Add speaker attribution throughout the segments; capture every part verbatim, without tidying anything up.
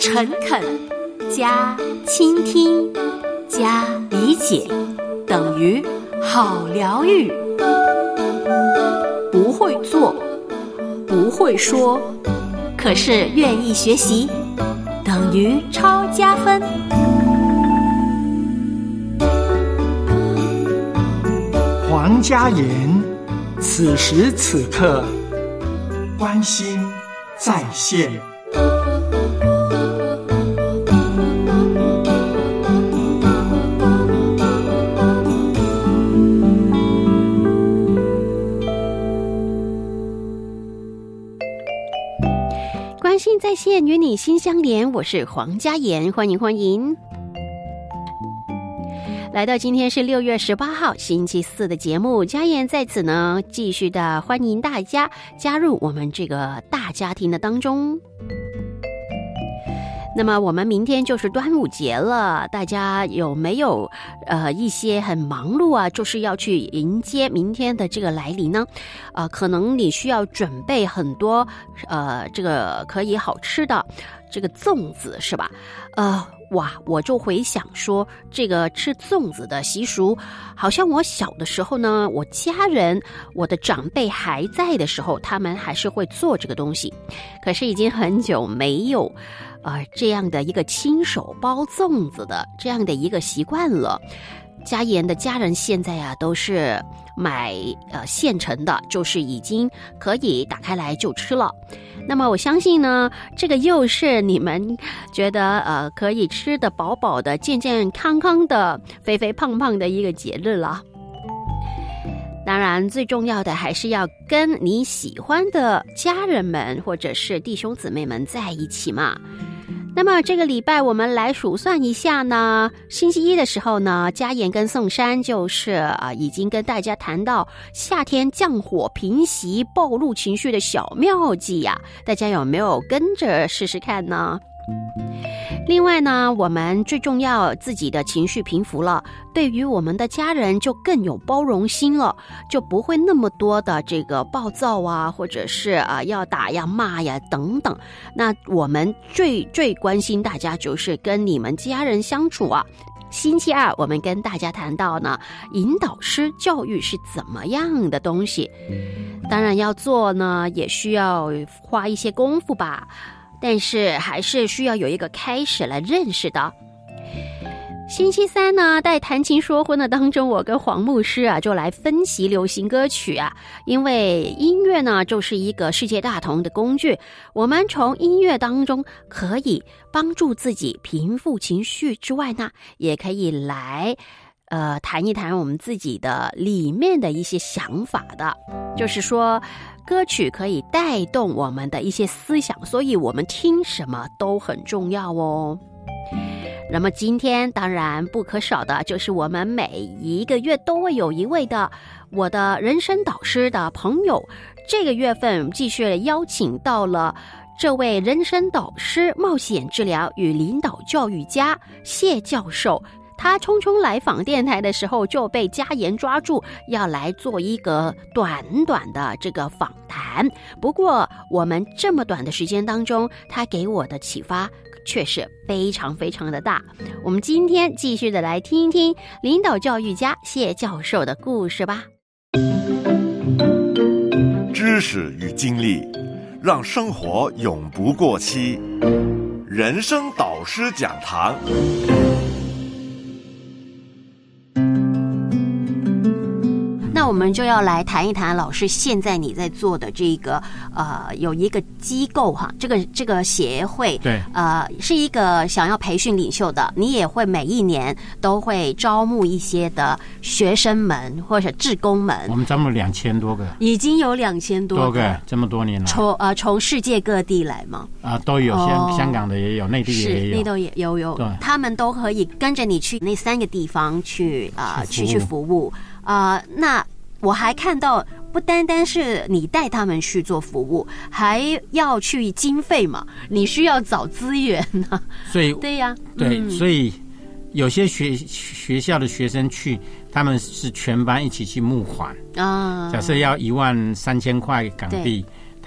Speaker 1: 诚恳加倾听加理解等于好疗愈。不会做，不会说，可是愿意学习，等于超加分。
Speaker 2: 黄家言，此时此刻关心在线。
Speaker 1: 关心在线，与你心相连，我是黄家言，欢迎欢迎。来到今天是六月十八号星期四的节目，家言在此呢继续的欢迎大家加入我们这个大家庭的当中。那么我们明天就是端午节了，大家有没有呃一些很忙碌啊，就是要去迎接明天的这个来临呢？呃，可能你需要准备很多呃这个可以好吃的这个粽子是吧？呃。哇，我就回想说，这个吃粽子的习俗，好像我小的时候呢，我家人、我的长辈还在的时候，他们还是会做这个东西。可是已经很久没有，呃，这样的一个亲手包粽子的这样的一个习惯了。家言的家人现在啊，都是买呃现成的，就是已经可以打开来就吃了。那么我相信呢，这个又是你们觉得呃可以吃得饱饱的、健健康康的、肥肥胖胖的一个节日了。当然，最重要的还是要跟你喜欢的家人们或者是弟兄姊妹们在一起嘛。那么这个礼拜我们来数算一下呢，星期一的时候呢，家言跟宋山就是啊，已经跟大家谈到夏天降火平息暴露情绪的小妙计呀、啊，大家有没有跟着试试看呢？另外呢，我们最重要自己的情绪平复了，对于我们的家人就更有包容心了，就不会那么多的这个暴躁啊，或者是啊要打呀骂呀等等。那我们最最关心大家就是跟你们家人相处啊。星期二我们跟大家谈到呢，引导师教育是怎么样的东西，当然要做呢也需要花一些功夫吧，但是还是需要有一个开始来认识的。星期三呢，在谈情说婚的当中，我跟黄牧师啊就来分析流行歌曲啊，因为音乐呢就是一个世界大同的工具，我们从音乐当中可以帮助自己平复情绪之外呢，也可以来呃谈一谈我们自己的里面的一些想法的，就是说歌曲可以带动我们的一些思想，所以我们听什么都很重要哦。那么今天当然不可少的就是我们每一个月都会有一位的我的人生导师的朋友，这个月份继续邀请到了这位人生导师、冒险治疗与领导教育家谢教授。他匆匆来访电台的时候就被家言抓住，要来做一个短短的这个访谈。不过我们这么短的时间当中，他给我的启发却是非常非常的大。我们今天继续的来听一听领导教育家谢教授的故事吧。
Speaker 3: 知识与经历，让生活永不过期。人生导师讲堂。
Speaker 1: 那我们就要来谈一谈老师现在你在做的这个呃有一个机构哈，这个这个协会，
Speaker 4: 对，
Speaker 1: 呃是一个想要培训领袖的，你也会每一年都会招募一些的学生们或者志工们。
Speaker 4: 我们招募两千多个，
Speaker 1: 已经有两千多个
Speaker 4: 多个，这么多年了。
Speaker 1: 从呃从世界各地来吗？
Speaker 4: 啊，都有，香、哦、香港的也有，内地也有，
Speaker 1: 内地也有有，他们都可以跟着你去那三个地方去啊、呃、去去服务啊、呃。那我还看到，不单单是你带他们去做服务，还要去经费嘛，你需要找资源啊。
Speaker 4: 所以
Speaker 1: 对呀、啊，
Speaker 4: 对、
Speaker 1: 嗯，
Speaker 4: 所以有些学学校的学生去，他们是全班一起去募款啊。假设要一万三千块港币。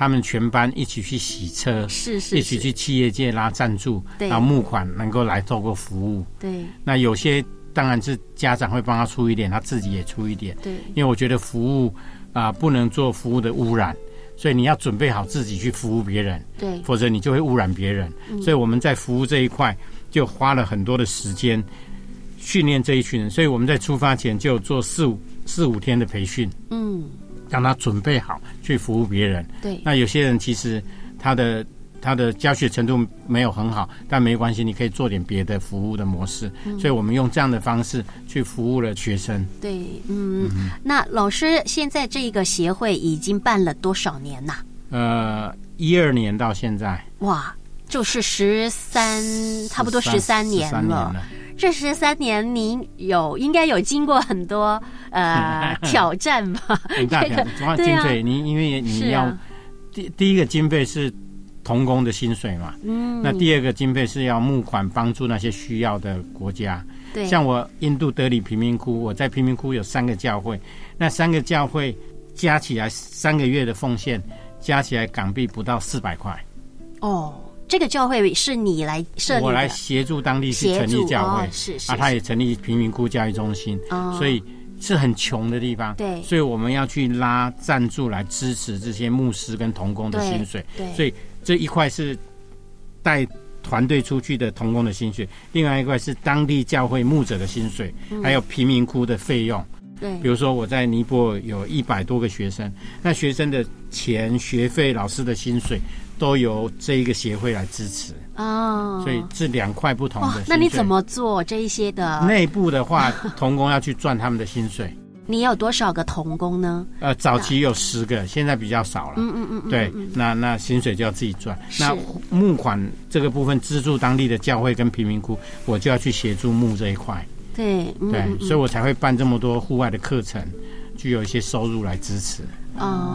Speaker 4: 他们全班一起去洗车，
Speaker 1: 是是是，
Speaker 4: 一起去企业界拉赞助，然后募款能够来做过服务。
Speaker 1: 对，
Speaker 4: 那有些当然是家长会帮他出一点，他自己也出一点。
Speaker 1: 对，
Speaker 4: 因为我觉得服务啊、呃、不能做服务的污染，所以你要准备好自己去服务别人，
Speaker 1: 对，
Speaker 4: 否则你就会污染别人。嗯、所以我们在服务这一块就花了很多的时间训练这一群人，所以我们在出发前就做四五四五天的培训，嗯，让他准备好去服务别人。
Speaker 1: 对，
Speaker 4: 那有些人其实他的他的教学程度没有很好，但没关系，你可以做点别的服务的模式。嗯、所以我们用这样的方式去服务了学生。
Speaker 1: 对，嗯，嗯那老师现在这个协会已经办了多少年呐、啊？
Speaker 4: 呃，一二年到现在，
Speaker 1: 哇，就是十三，差不多十三年了。这十三年，您有应该有经过很多呃挑战吧？
Speaker 4: 很大挑战，主要经费，你因为你要、啊、第第一个经费是童工的薪水嘛，嗯，那第二个经费是要募款帮助那些需要的国家。
Speaker 1: 对，
Speaker 4: 像我印度德里贫民窟，我在贫民窟有三个教会，那三个教会加起来三个月的奉献，加起来港币不到四百块。
Speaker 1: 哦。这个教会是你来设立的，
Speaker 4: 我来协助当地去成立教会，
Speaker 1: 哦、是 是, 是
Speaker 4: 啊，他也成立贫民窟教育中心，哦、所以是很穷的地方，
Speaker 1: 对，
Speaker 4: 所以我们要去拉赞助来支持这些牧师跟同工的薪水，
Speaker 1: 对，对
Speaker 4: 所以这一块是带团队出去的同工的薪水，另外一块是当地教会牧者的薪水，嗯、还有贫民窟的费用。
Speaker 1: 对，
Speaker 4: 比如说我在尼泊尔有一百多个学生，那学生的钱、学费、老师的薪水都由这一个协会来支持哦，所以是两块不同的薪水。
Speaker 1: 那你怎么做这一些的？
Speaker 4: 内部的话，童工要去赚他们的薪水。
Speaker 1: 你有多少个童工呢？
Speaker 4: 呃，早期有十个，现在比较少了。嗯嗯嗯，对，嗯、那那薪水就要自己赚。那募款这个部分资助当地的教会跟贫民窟，我就要去协助募这一块。
Speaker 1: 对，嗯、
Speaker 4: 对，所以我才会办这么多户外的课程，就有一些收入来支持。
Speaker 1: 哦。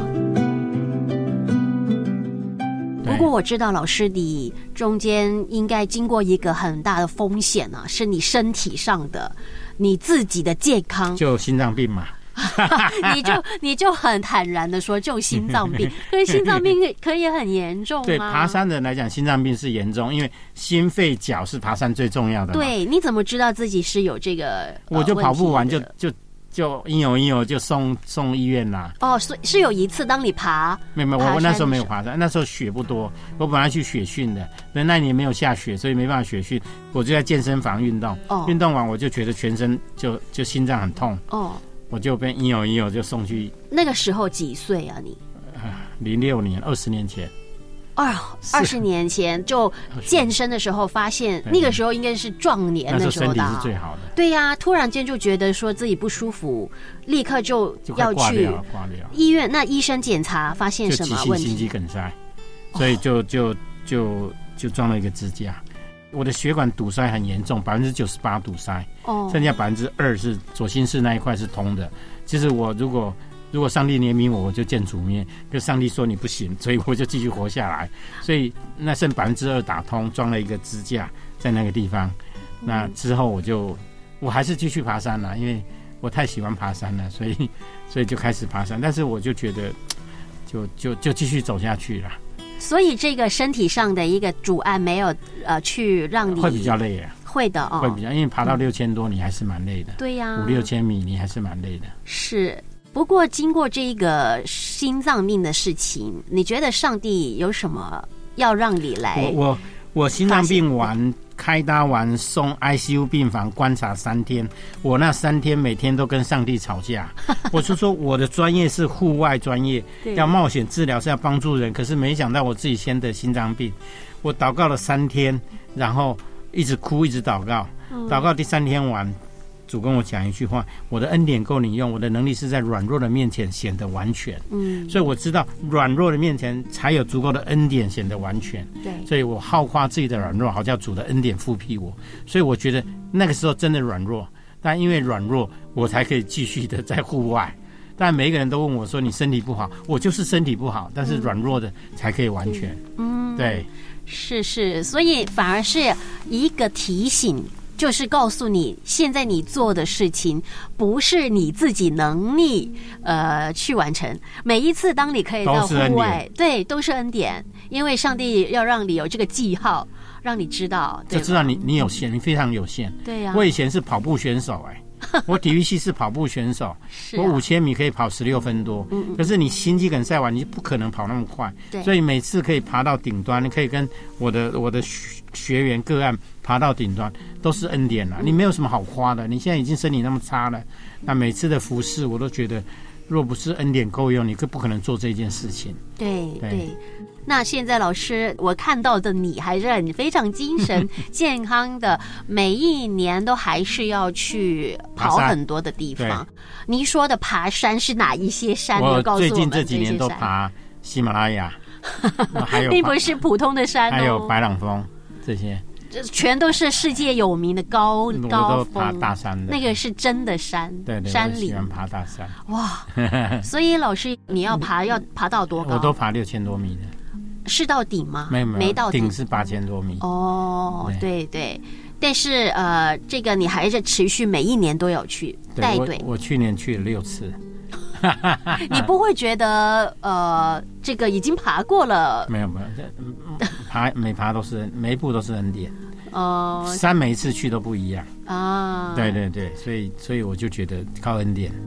Speaker 1: 不过我知道老师你中间应该经过一个很大的风险啊，是你身体上的，你自己的健康，
Speaker 4: 就心脏病嘛。
Speaker 1: 你就你就很坦然的说就心脏病，可是心脏病可以很严重吗？
Speaker 4: 对，爬山的人来讲，心脏病是严重，因为心肺脚是爬山最重要的。
Speaker 1: 对，你怎么知道自己是有这个？
Speaker 4: 我就跑步完就就就应有应有就送送医院啦。
Speaker 1: 哦，所以是有一次当你爬，
Speaker 4: 没有没有，我那时候没有爬山，那时候雪不多，我本来去雪训的，那那年没有下雪，所以没办法雪训，我就在健身房运动。哦，运动完我就觉得全身就就心脏很痛。哦。我就被应有应有就送去。
Speaker 1: 那个时候几岁啊你？
Speaker 4: 零六年，二十年前。
Speaker 1: 哦，二十年前就健身的时候发现，那个时候应该是壮年的时候的。
Speaker 4: 那时候身体是最好的。
Speaker 1: 对呀、啊，突然间就觉得说自己不舒服，立刻就要去医院。那医生检查发现什么问题？
Speaker 4: 就急性心肌梗塞，所以就就就就装了一个支架。我的血管堵塞很严重，百分之九十八堵塞，哦，剩下百分之二是左心室那一块是通的。其实我如果如果上帝怜悯我，我就见主面，可上帝说你不行，所以我就继续活下来。所以那剩百分之二打通，装了一个支架在那个地方。那之后我就我还是继续爬山了，因为我太喜欢爬山了，所以所以就开始爬山。但是我就觉得就就就继续走下去了。
Speaker 1: 所以这个身体上的一个阻碍没有呃去让你
Speaker 4: 会比较累啊，
Speaker 1: 会的哦，
Speaker 4: 会比较，因为爬到六千多你还是蛮累的，
Speaker 1: 对呀、啊，
Speaker 4: 五六千米你还是蛮累的。
Speaker 1: 是，不过经过这个心脏病的事情，你觉得上帝有什么要让你来？
Speaker 4: 我我我心脏病完开刀完送 I C U 病房观察三天，我那三天每天都跟上帝吵架。我就说我的专业是户外专业，要冒险治疗是要帮助人，可是没想到我自己先得心脏病。我祷告了三天，然后一直哭一直祷告，祷告第三天完，主跟我讲一句话：我的恩典够你用，我的能力是在软弱的面前显得完全。嗯，所以我知道软弱的面前才有足够的恩典显得完全。对，所以我好夸自己的软弱，好叫主的恩典复辟我。所以我觉得那个时候真的软弱，但因为软弱，我才可以继续的在户外。但每一个人都问我说：“你身体不好？”我就是身体不好，但是软弱的才可以完全。嗯，对，
Speaker 1: 是是，所以反而是一个提醒。 就是告诉你，现在你做的事情不是你自己能力呃去完成。每一次当你可以到户外，对，都是恩典，因为上帝要让你有这个记号，让你知道，
Speaker 4: 就知道你你有限，你非常有限。
Speaker 1: 对呀、啊，
Speaker 4: 我以前是跑步选手、欸，哎，我体育系是跑步选手，
Speaker 1: 是啊、
Speaker 4: 我五千米可以跑十六分多，嗯嗯，可是你心肌梗塞完，你不可能跑那么快，
Speaker 1: 对，
Speaker 4: 所以每次可以爬到顶端，你可以跟我的我的学员个案爬到顶端，都是恩典了。你没有什么好夸的，你现在已经身体那么差了，那每次的服事我都觉得，若不是恩典够用，你更不可能做这件事情。
Speaker 1: 对 对, 对。那现在老师，我看到的你还是很非常精神健康的，每一年都还是要去跑很多的地方。您说的爬山是哪一些山？
Speaker 4: 我
Speaker 1: 告诉我们
Speaker 4: 最近这几年都爬喜马拉雅，还有
Speaker 1: 并不是普通的山、哦，
Speaker 4: 还有白朗峰这些。
Speaker 1: 全都是世界有名的高高峰，
Speaker 4: 爬大山的，
Speaker 1: 那个是真的山，
Speaker 4: 对对，
Speaker 1: 山里
Speaker 4: 喜欢爬大山。
Speaker 1: 哇，所以老师你要爬要爬到多高？
Speaker 4: 我都爬六千多米的。
Speaker 1: 是到顶吗？
Speaker 4: 没有没
Speaker 1: 没到顶，
Speaker 4: 顶是八千多米。
Speaker 1: 哦，对 对, 对，但是呃，这个你还是持续每一年都有去带队。
Speaker 4: 我, 我去年去了六次。
Speaker 1: 你不会觉得呃，这个已经爬过了？
Speaker 4: 没有没有，爬每爬都是每一步都是恩典。
Speaker 1: 哦、呃，
Speaker 4: 山每一次去都不一样
Speaker 1: 啊。
Speaker 4: 对对对，所以所以我就觉得靠恩典。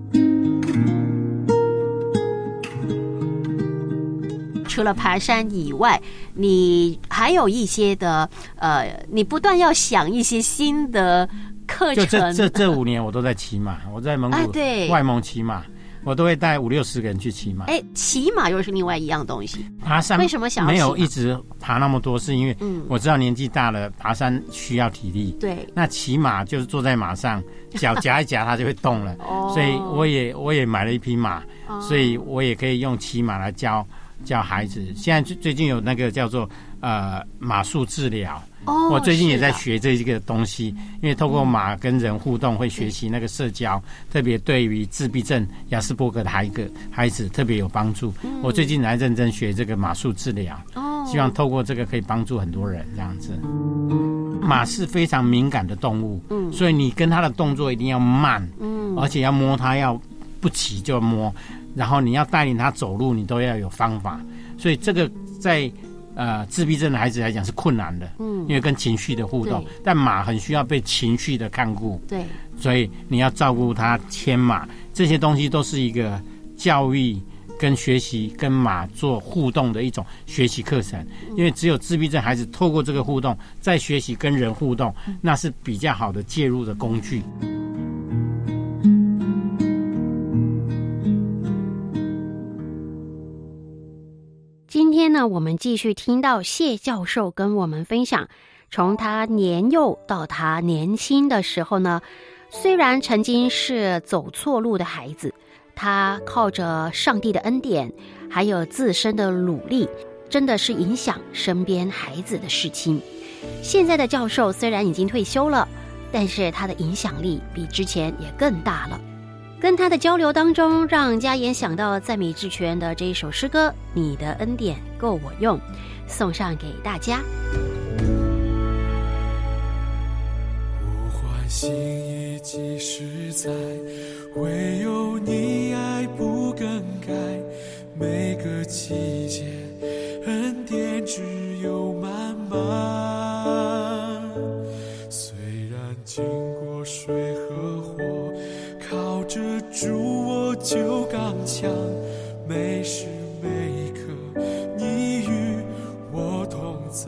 Speaker 1: 除了爬山以外，你还有一些的呃，你不断要想一些新的课程。
Speaker 4: 就这这这五年我都在骑马，我在蒙古外蒙骑马。我都会带五六十个人去骑马。
Speaker 1: 哎，骑马又是另外一样东西。
Speaker 4: 爬山
Speaker 1: 为什么想要
Speaker 4: 没有一直爬那么多？是因为我知道年纪大了，爬山需要体力。
Speaker 1: 对。
Speaker 4: 那骑马就是坐在马上，脚夹一夹它就会动了。哦。所以我也我也买了一匹马，哦、所以我也可以用骑马来教教孩子。现在最最近有那个叫做呃马术治疗。
Speaker 1: 哦，
Speaker 4: 我最近也在学这个东西，因为透过马跟人互动，会学习那个社交，嗯、特别对于自闭症、亚斯伯格的孩子孩子特别有帮助。嗯、我最近来认真学这个马术治疗，哦，希望透过这个可以帮助很多人这样子。马是非常敏感的动物，嗯，所以你跟它的动作一定要慢，嗯，而且要摸它要不急就摸，然后你要带领它走路，你都要有方法。所以这个在呃，自闭症的孩子来讲是困难的，嗯，因为跟情绪的互动，但马很需要被情绪的看顾，
Speaker 1: 对，
Speaker 4: 所以你要照顾它牵马，这些东西都是一个教育跟学习跟马做互动的一种学习课程，因为只有自闭症孩子透过这个互动，再学习跟人互动，那是比较好的介入的工具。
Speaker 1: 今天呢，我们继续听到谢教授跟我们分享，从他年幼到他年轻的时候呢，虽然曾经是走错路的孩子，他靠着上帝的恩典，还有自身的努力，真的是影响身边孩子的事情。现在的教授虽然已经退休了，但是他的影响力比之前也更大了。跟他的交流当中，让嘉言想到赞美之泉的这一首诗歌《你的恩典够我用》，送上给大家。
Speaker 5: 我欢欣以及实在，唯有你爱不更改，每个季节恩典只有满满。虽然经过水和火，靠着主我就刚强，每时每刻你与我同在。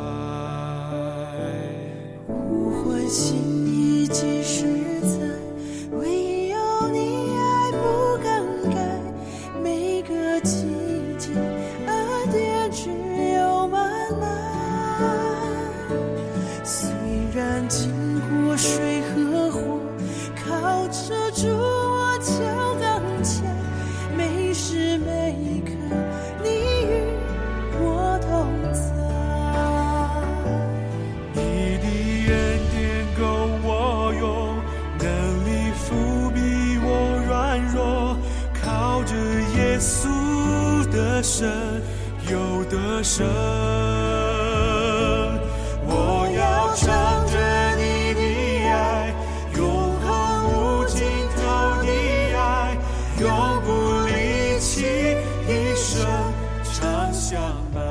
Speaker 6: 我欢欣以及实在，唯有你爱不更改，每个季节恩典只有满满。虽然经过水和火，靠着主我就刚强，每时每刻你与我同在。
Speaker 5: 你的恩典够我用，能力覆庇我软弱，靠着耶稣的神有得胜。我要唱着你的相伴。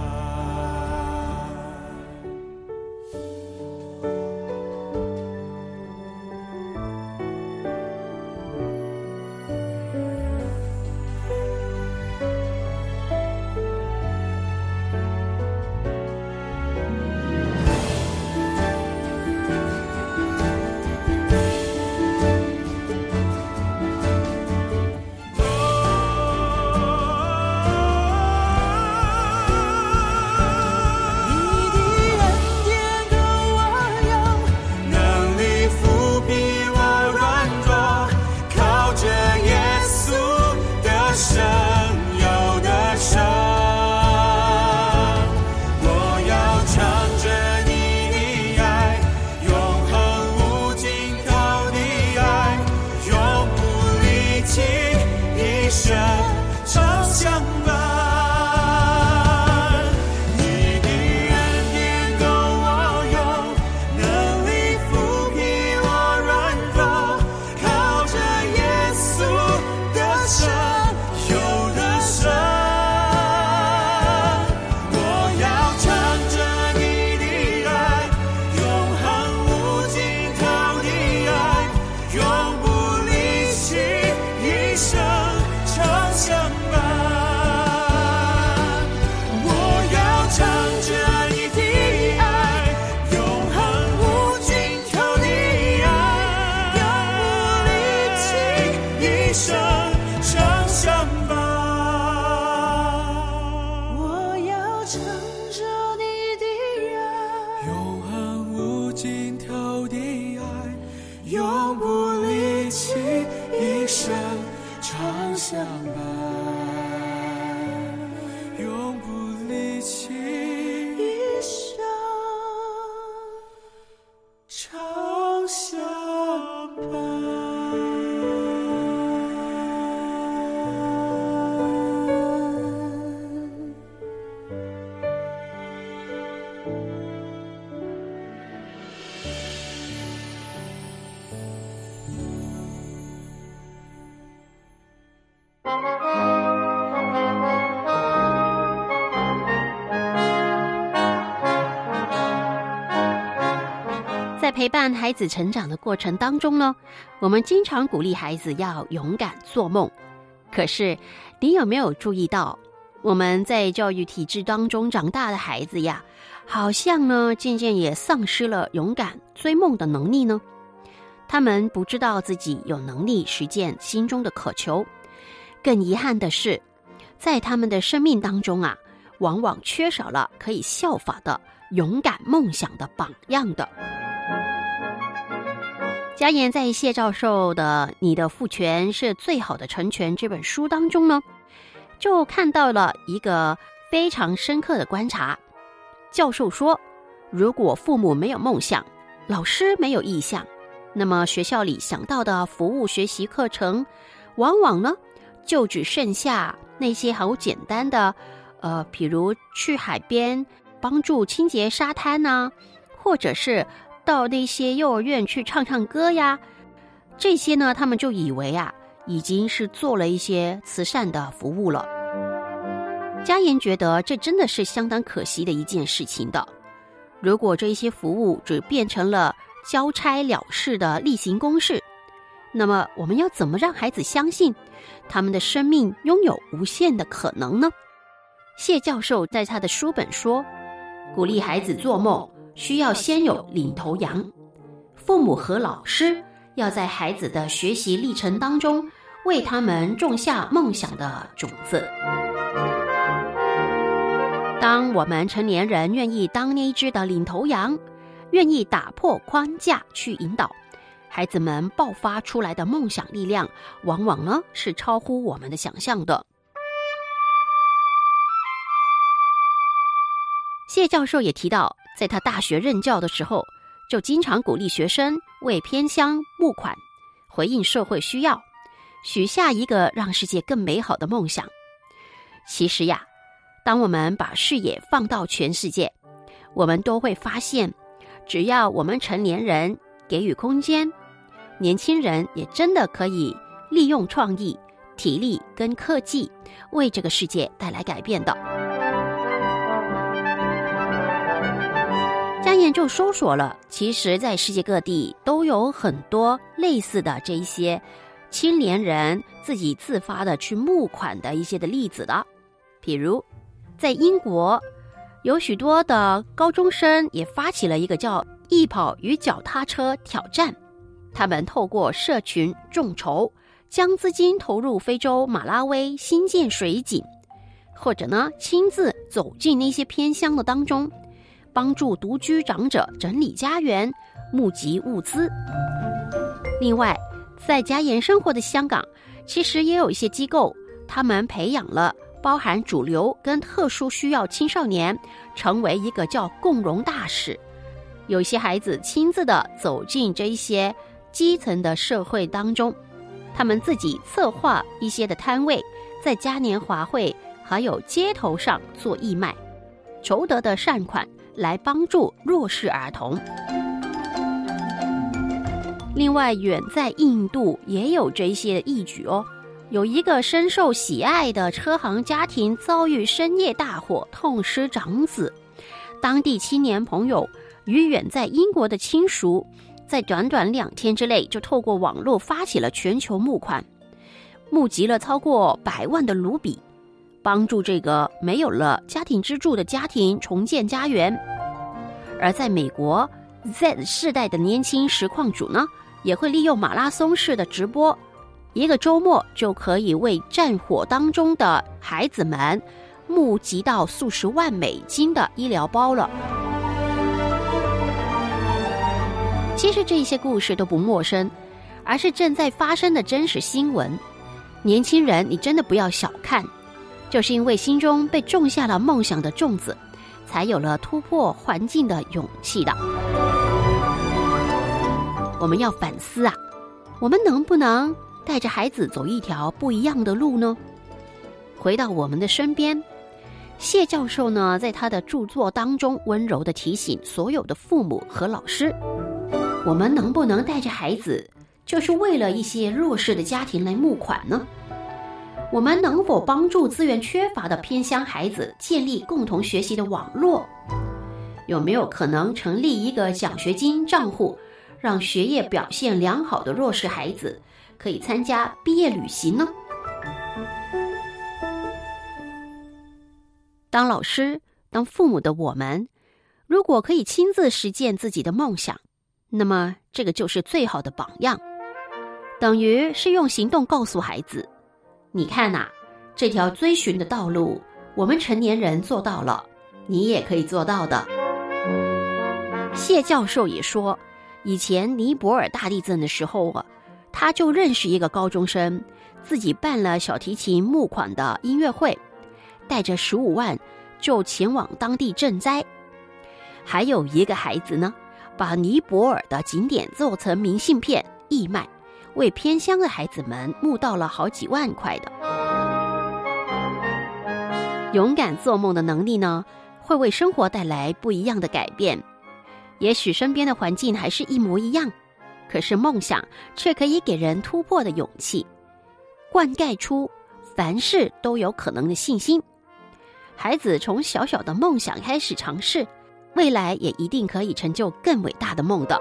Speaker 1: 在陪伴孩子成长的过程当中呢，我们经常鼓励孩子要勇敢做梦。可是你有没有注意到，我们在教育体制当中长大的孩子呀，好像呢渐渐也丧失了勇敢追梦的能力呢？他们不知道自己有能力实践心中的渴求。更遗憾的是，在他们的生命当中啊，往往缺少了可以效法的勇敢梦想的榜样的。嘉言在谢教授的《你的父权是最好的成全》这本书当中呢，就看到了一个非常深刻的观察。教授说，如果父母没有梦想，老师没有意向，那么学校里想到的服务学习课程，往往呢就只剩下那些好简单的，呃，比如去海边帮助清洁沙滩啊，或者是到那些幼儿园去唱唱歌呀，这些呢，他们就以为啊，已经是做了一些慈善的服务了。嘉言觉得这真的是相当可惜的一件事情的。如果这些服务只变成了交差了事的例行公事，那么我们要怎么让孩子相信他们的生命拥有无限的可能呢？谢教授在他的书本说，鼓励孩子做梦需要先有领头羊，父母和老师要在孩子的学习历程当中为他们种下梦想的种子。当我们成年人愿意当那一只的领头羊，愿意打破框架去引导孩子们爆发出来的梦想力量，往往呢是超乎我们的想象的。谢教授也提到，在他大学任教的时候，就经常鼓励学生为偏乡募款，回应社会需要，许下一个让世界更美好的梦想。其实呀，当我们把视野放到全世界，我们都会发现，只要我们成年人给予空间，年轻人也真的可以利用创意、体力跟科技，为这个世界带来改变的。 年就收索了，其实在世界各地都有很多类似的这一些青年人自己自发的去募款的一些的例子的。比如在英国，有许多的高中生也发起了一个叫易跑与脚踏车挑战，他们透过社群众筹，将资金投入非洲马拉维新建水井，或者呢亲自走进那些偏乡的当中，帮助独居长者整理家园，募集物资。另外，在家盐生活的香港，其实也有一些机构，他们培养了包含主流跟特殊需要青少年，成为一个叫共融大使。有一些孩子亲自的走进这一些基层的社会当中，他们自己策划一些的摊位，在嘉年华会还有街头上做义卖，筹得的善款来帮助弱势儿童。另外，远在印度也有这些义举哦。有一个深受喜爱的车行家庭遭遇深夜大火，痛失长子。当地青年朋友与远在英国的亲属，在短短两天之内就透过网络发起了全球募款，募集了超过百万的卢比，帮助这个没有了家庭支柱的家庭重建家园。而在美国 Z 世代的年轻实况主呢，也会利用马拉松式的直播，一个周末就可以为战火当中的孩子们募集到数十万美金的医疗包了。其实这些故事都不陌生，而是正在发生的真实新闻。年轻人，你真的不要小看，就是因为心中被种下了梦想的种子，才有了突破环境的勇气的。我们要反思啊，我们能不能带着孩子走一条不一样的路呢？回到我们的身边，谢教授呢，在他的著作当中温柔地提醒所有的父母和老师，我们能不能带着孩子，就是为了一些弱势的家庭来募款呢？我们能否帮助资源缺乏的偏乡孩子建立共同学习的网络？有没有可能成立一个奖学金账户，让学业表现良好的弱势孩子可以参加毕业旅行呢？当老师、当父母的我们，如果可以亲自实践自己的梦想，那么这个就是最好的榜样，等于是用行动告诉孩子，你看啊，这条追寻的道路，我们成年人做到了，你也可以做到的。谢教授也说，以前尼泊尔大地震的时候啊，他就认识一个高中生，自己办了小提琴募款的音乐会，带着十五万就前往当地赈灾。还有一个孩子呢，把尼泊尔的景点做成明信片义卖，为偏乡的孩子们募到了好几万块的。勇敢做梦的能力呢，会为生活带来不一样的改变。也许身边的环境还是一模一样，可是梦想却可以给人突破的勇气，灌溉出凡事都有可能的信心。孩子从小小的梦想开始尝试，未来也一定可以成就更伟大的梦的。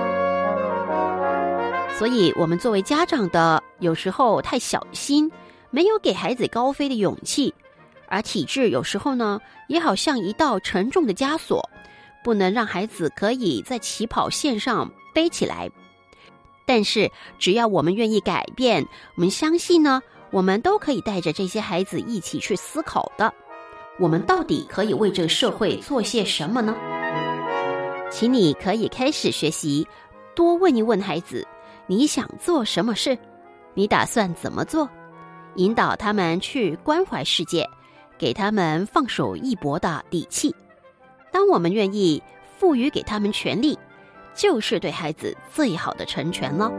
Speaker 1: 所以我们作为家长的，有时候太小心，没有给孩子高飞的勇气，而体制有时候呢，也好像一道沉重的枷锁，不能让孩子可以在起跑线上背起来。但是只要我们愿意改变，我们相信呢，我们都可以带着这些孩子一起去思考的，我们到底可以为这个社会做些什么呢？请你可以开始学习，多问一问孩子，你想做什么事？你打算怎么做？引导他们去关怀世界，给他们放手一搏的底气。当我们愿意赋予给他们权利，就是对孩子最好的成全了。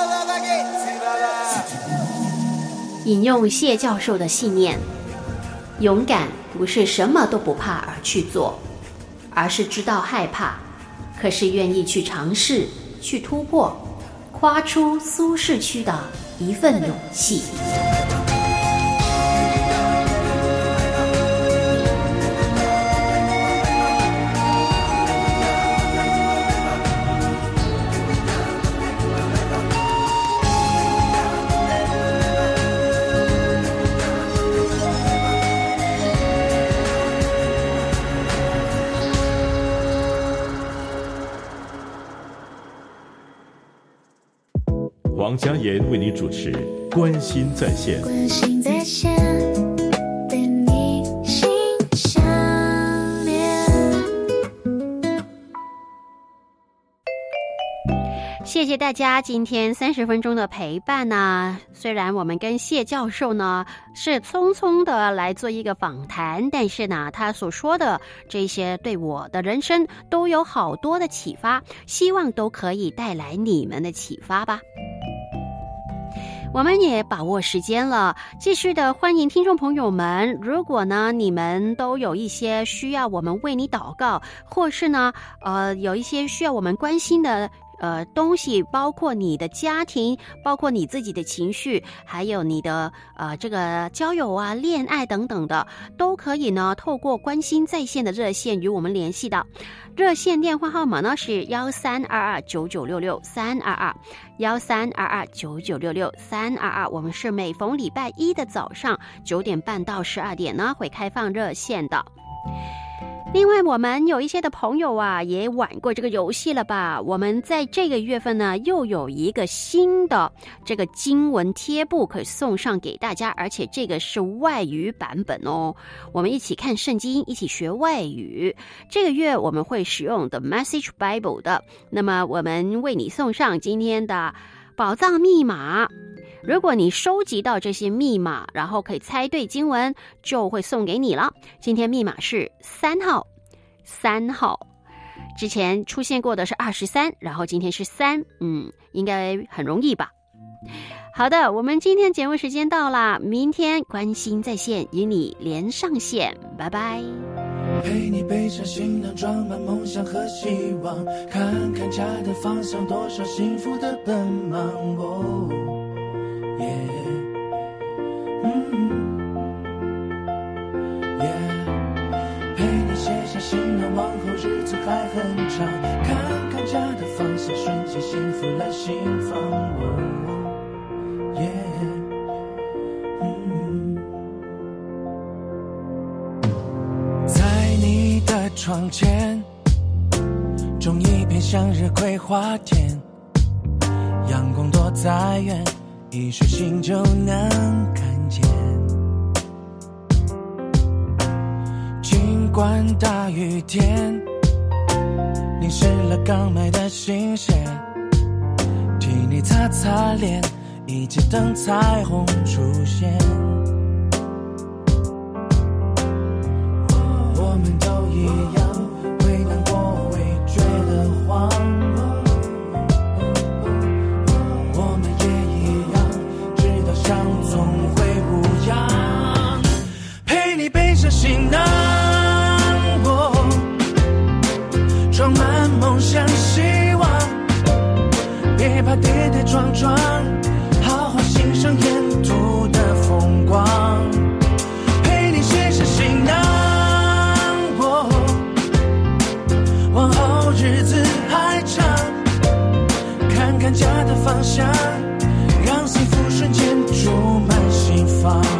Speaker 1: 引用谢教授的信念， 勇敢不是什么都不怕而去做，而是知道害怕，可是愿意去尝试，去突破，跨出舒适区的一份勇气。
Speaker 7: 王嘉言为你主持《关心在线》。
Speaker 8: 关心在线，对你心相连。
Speaker 1: 谢谢大家今天三十分钟的陪伴呢。虽然我们跟谢教授呢是匆匆的来做一个访谈，但是呢，他所说的这些对我的人生都有好多的启发，希望都可以带来你们的启发吧。我们也把握时间了，继续的欢迎听众朋友们，如果呢你们都有一些需要我们为你祷告，或是呢呃有一些需要我们关心的呃东西，包括你的家庭，包括你自己的情绪，还有你的呃这个交友啊、恋爱等等的，都可以呢透过关心在线的热线与我们联系的。热线电话号码呢是幺三二二九九六六三二二，幺三二二九九六六三二二。我们是每逢礼拜一的早上九点半到十二点呢会开放热线的。另外，我们有一些的朋友啊，也玩过这个游戏了吧？我们在这个月份呢，又有一个新的这个经文贴布可以送上给大家，而且这个是外语版本哦。我们一起看圣经，一起学外语。这个月我们会使用 The Message Bible 的，那么我们为你送上今天的宝藏密码。如果你收集到这些密码，然后可以猜对经文，就会送给你了。今天密码是三号，三号。之前出现过的是二十三，然后今天是三，嗯，应该很容易吧？好的，我们今天节目时间到了，明天关心在线与你连上线，拜拜。
Speaker 5: 陪你背上行囊，装满梦想和希望，看看家的方向，多少幸福的奔忙。哦耶，嗯，耶，陪你写下行囊，往后日子还很长，看看家的方向，瞬间幸福来心房。哦耶，嗯，在你的窗前种一片向日葵花田，阳光多再远，一束心就能看见。尽管大雨天淋湿了刚买的新鞋，替你擦擦脸，一起等彩虹出现。我们都一样，会难过，会觉得慌，我们也一样，直到相总会无恙。陪你背上行囊，我装满梦想希望，别怕跌跌撞撞，好好欣赏沿途的风光。陪你写下行囊，我往后日子还长，看看家的方向，让幸福瞬间注满心房。